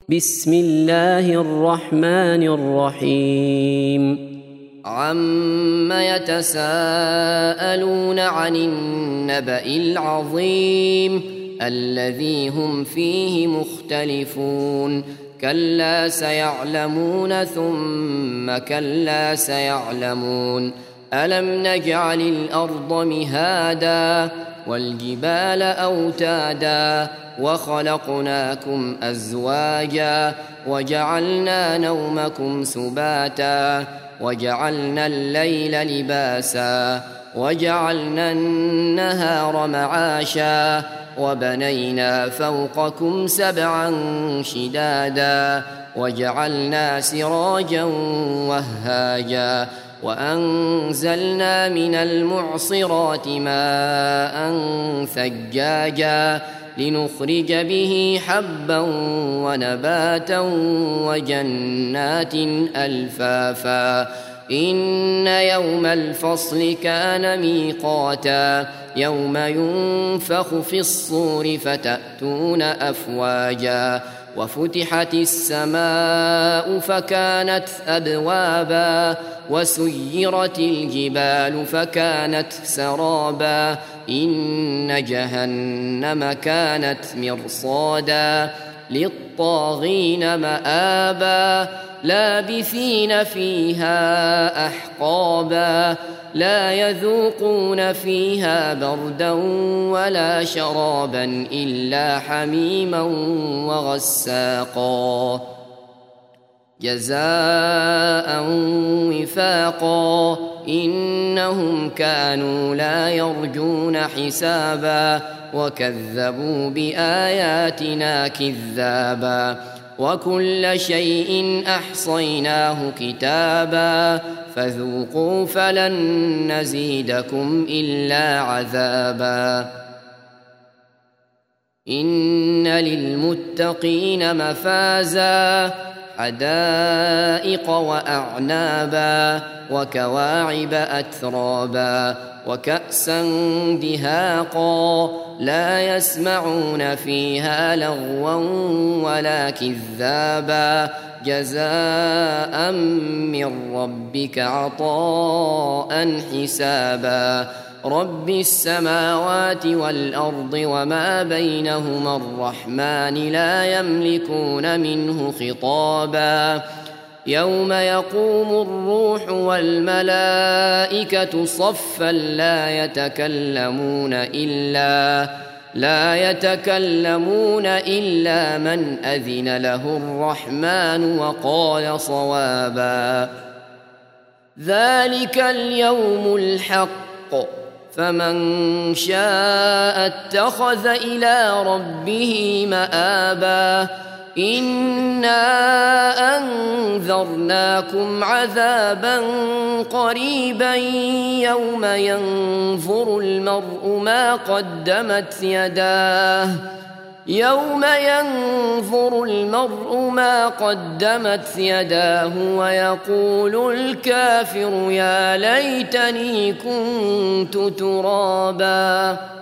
بسم الله الرحمن الرحيم عم يتساءلون عن النبأ العظيم الذي هم فيه مختلفون كلا سيعلمون ثم كلا سيعلمون ألم نجعل الأرض مهادا والجبال أوتادا وخلقناكم أزواجا وجعلنا نومكم سباتا وجعلنا الليل لباسا وجعلنا النهار معاشا وبنينا فوقكم سبعا شدادا وجعلنا سراجا وهاجا وأنزلنا من المعصرات ماء ثجاجا لنخرج به حبا ونباتا وجنات ألفافا إن يوم الفصل كان ميقاتا يوم ينفخ في الصور فتأتون أفواجا وفتحت السماء فكانت أبوابا وسيرت الجبال فكانت سرابا إن جهنم كانت مرصادا للطاغين مآبا لابثين فيها أحقابا لا يذوقون فيها بردا ولا شرابا إلا حميما وغساقا جزاء وفاقا إنهم كانوا لا يرجون حسابا وكذبوا بآياتنا كذابا وكل شيء أحصيناه كتابا فذوقوا فلن نزيدكم إلا عذابا إن للمتقين مفازا حدائق وأعنابا وكواعب أترابا وكأسا دهاقا لا يسمعون فيها لغوا ولا كذابا جزاء من ربك عطاء حسابا رب السماوات والأرض وما بينهما الرحمن لا يملكون منه خطابا يوم يقوم الروح والملائكة صفا لا يتكلمون إلا من أذن له الرحمن وقال صوابا ذلك اليوم الحق فمن شاء اتخذ إلى ربه مآبا إنا أنذرناكم عذابا قريبا يوم ينظر المرء ما قدمت يداه ويقول الكافر يا ليتني كنت ترابا